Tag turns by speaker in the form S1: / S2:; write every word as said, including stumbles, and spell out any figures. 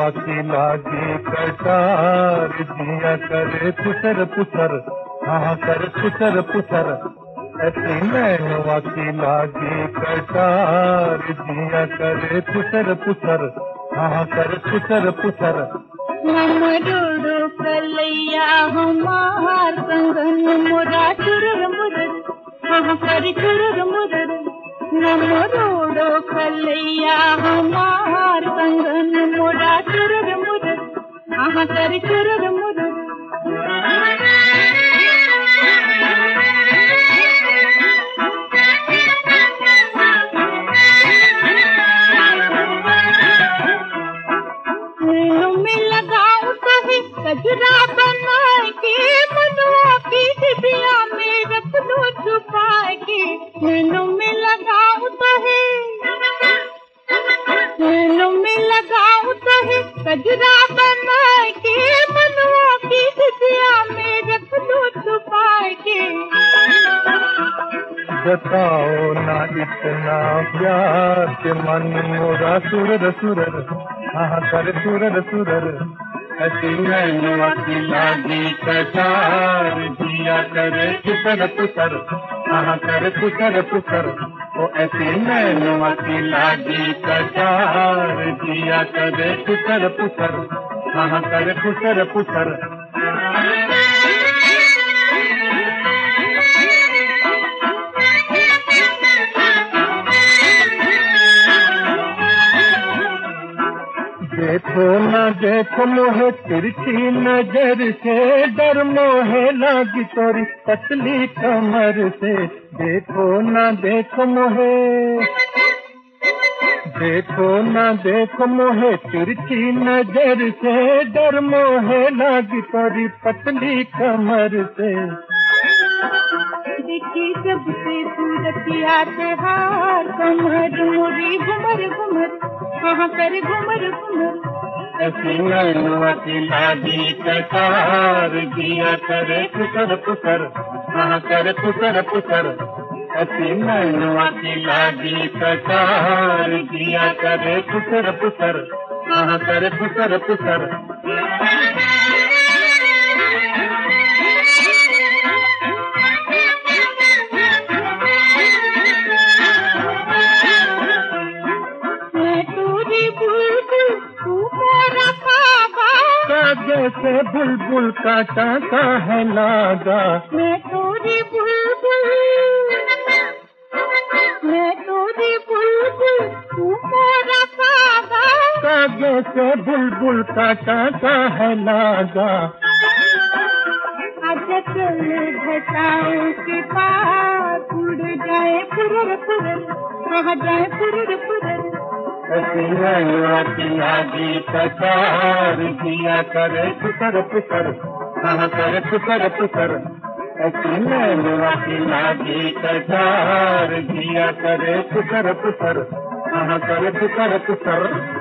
S1: की लागी कटार, जिया करे पुसर पुसर, हाँ कर पुसर पुसर। ऐसी नैनवा की लागी कटार, जिया करे पुसर पुसर, हाँ कर पुसर पुसर।
S2: नमरूडो कलैया हमार कंगन मोरा चुरुर मुरुर, हाँ कर चुरुर मुरुर। नमरूडो कलैया हमार कंगन मोरा चुरुर मुरुर, हाँ कर चुरुर मुरुर। गजरा बना के मनुआ की डिबिया में रख लो छुपा के, नैनों में लगाऊं तो है, नैनों में लगाऊं तो है। गजरा बना के मनुआ की डिबिया में रख लो छुपा के।
S1: बताओ ना इतना प्यार के मन मोरा सुरर सुरर, हाँ कर सुरर सुरर। ऐसी नैनवा की लागी कटार, जिया करे पुसर पुसर, हाँ कर पुसर पुसर। ओ ऐसी नैनवा की लागी कटार, जिया करे पुसर पुसर, हाँ कर पुसर पुसर। देखो न देखो मोहे तिरछी नजर से, डर मोहे लागी तोरी पतली कमर से। देखो न देखो मोहे, देखो न देखो मोहे तिरछी नजर से, डर मोहे लागी तोरी पतली कमर से।
S2: देखी सबसे सूरतिया त्योहार, कमर मोरी घुमर घुमर, हाँ कर घुमर घुमर।
S1: ऐसी नैनवा की लागी कटार, जिया करे पुसर पुसर, हाँ कर पुसर पुसर। ऐसी नैनवा की लागी कटार, जिया करे पुसर पुसर, हाँ कर पुसर पुसर। जैसे बुलबुल का टाका है लागा,
S2: मैं तोरी बुलबुल, मैं तोरी बुलबुल, तू मोरा कागा।
S1: जैसे बुलबुल का टाका है लागा।
S2: आजा चल घटाओं के पास, उड़ जाए फुरर फुरर, कहाँ जाए फुरर फुरर।
S1: ऐसी नैनवा की लागी कटार, जिया करे पुसर पुसर, हाँ कर पुसर पुसर। ऐसी नैनवा की लागी कटार, जिया करे पुसर पुसर, हाँ कर पुसर पुसर।